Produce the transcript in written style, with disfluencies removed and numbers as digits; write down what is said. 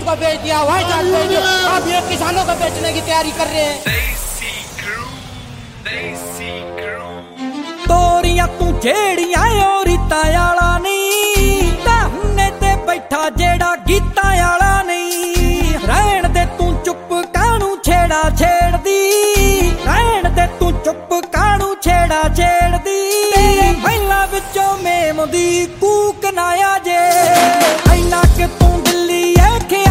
Unit को बेच दिया, व्हाइट हाउस बेच दिया, अब ये किसानों को बेचने की तैयारी कर रहे हैं। तोरियां तू जेड़ियां ओ रीतां आला नहीं, धरने ते बैठा जेड़ा गीतां आला नहीं। रहन दे तू चुप कानू छेड़ा छेड़दी, रहन दे तू चुप कानू छेड़ा छेड़दी। तेरे महलां विचों मेम दी कूक ना आ जे।